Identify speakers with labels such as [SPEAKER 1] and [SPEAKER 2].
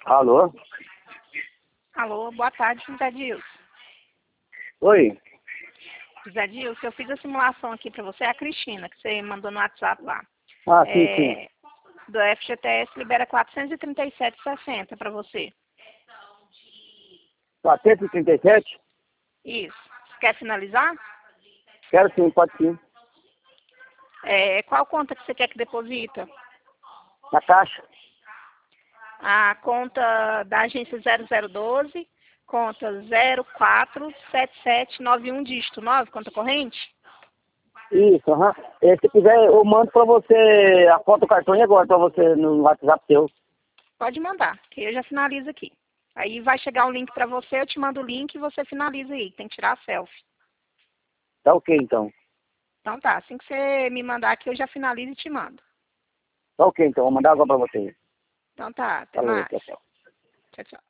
[SPEAKER 1] Alô?
[SPEAKER 2] Alô, boa tarde, José Dilson.
[SPEAKER 1] Oi?
[SPEAKER 2] José Dilson, eu fiz a simulação aqui para você, a Cristina, que você mandou no WhatsApp lá.
[SPEAKER 1] Ah, sim.
[SPEAKER 2] Do FGTS libera 437,60 para você.
[SPEAKER 1] 437?
[SPEAKER 2] Isso. Você quer finalizar?
[SPEAKER 1] Quero sim, pode sim.
[SPEAKER 2] Qual conta que você quer que deposita?
[SPEAKER 1] Na caixa?
[SPEAKER 2] A conta da agência 0012, conta 047791 dígito 9, conta corrente?
[SPEAKER 1] Isso, aham. Se quiser, eu mando pra você a foto do cartão e agora pra você no WhatsApp seu.
[SPEAKER 2] Pode mandar, que eu já finalizo aqui. Aí vai chegar um link para você, eu te mando o link e você finaliza aí. Tem que tirar a selfie.
[SPEAKER 1] Tá ok, então.
[SPEAKER 2] Então tá, assim que você me mandar aqui, eu já finalizo e te mando.
[SPEAKER 1] Tá ok, então. Vou mandar agora pra você.
[SPEAKER 2] Então tá, até
[SPEAKER 1] Falou,
[SPEAKER 2] mais.
[SPEAKER 1] tchau, tchau.
[SPEAKER 2] Tchau, tchau.